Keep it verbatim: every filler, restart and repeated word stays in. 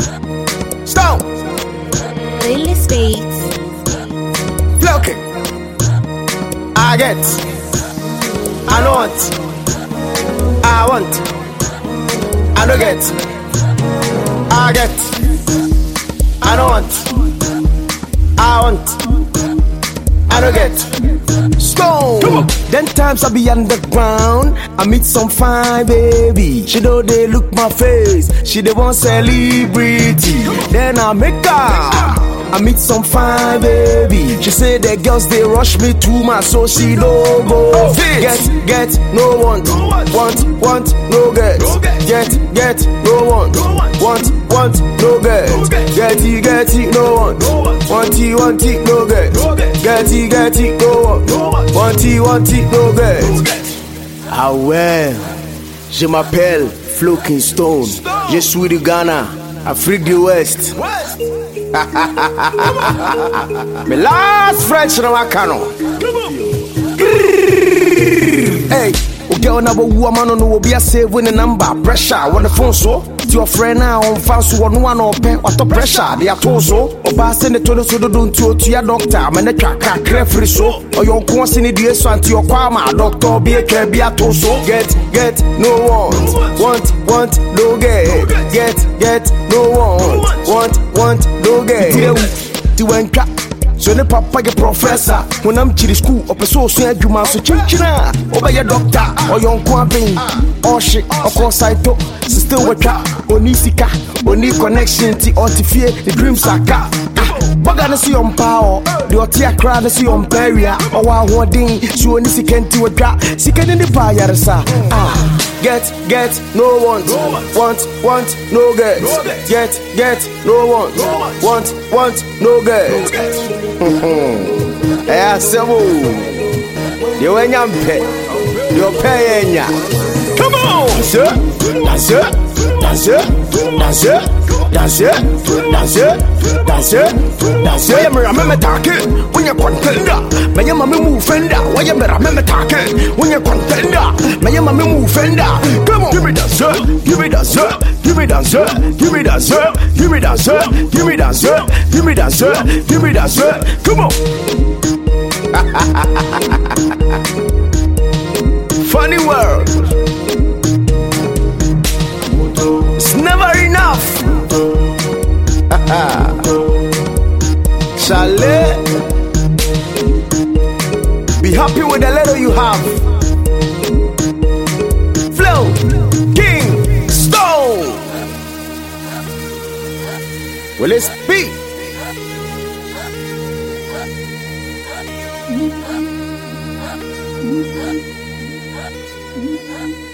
Stone. Lily Spades. Floki. I get. I know what. I want. I don't get. I get. I don't want. I want. I don't get. Stone. Then times I be underground. I meet some fine baby. She know they look my face. She the one celebrity. Then I make her. I meet some fine baby. She say the girls they rush me too much, so she no go. Get, get, no want, want, want, no get. Get, get, no want, want, want, no get. Get it, get it, no want, want it, want it, no get. Get it, get it, no want, want it, want it, no get. Ah ouais, je m'appelle Floki Stone. Je suis du Ghana, Afrique du West. My last French na wakano. Hey, o girl na bo woman no will be a save when the number pressure on the phone so. To your friend now on fans one one up what the pressure they are told so. Oba send the to so don't to your doctor man the track free so. Or your constant the so anti your kwama doctor be a care be a to so. Get get no want want want no get get get no want want want no get. The one cat. So the papa your professor when I'm to the school up a so soon you man so chinchina over your doctor or your quabbing or shit or course I talk so still with trap only sika only connection to fear the dreams are got Bagana see on power the otia crowd see on peria or one thing so only second to a drop second in the fire sa ah get get no want want want no get get get no want want want no get. Eh, sebo. You when you pay, you pay ya. Come on, sir, dance it, dance it, dance it, dance it, dance it, dance it, dance it. I remember talking when you're contender. My mama move fender. Why you remember talking when you're contender? My mama move fender. Come on, give me that sir, give me that sir, give me that sir, give me that sir, give me that sir, give me that sir, give me that sir, give me that sir. Come on. Funny world. It's never enough. Chalet. Be happy with the little you have. Flow, King, Stone. Will it speak? Mm-hmm.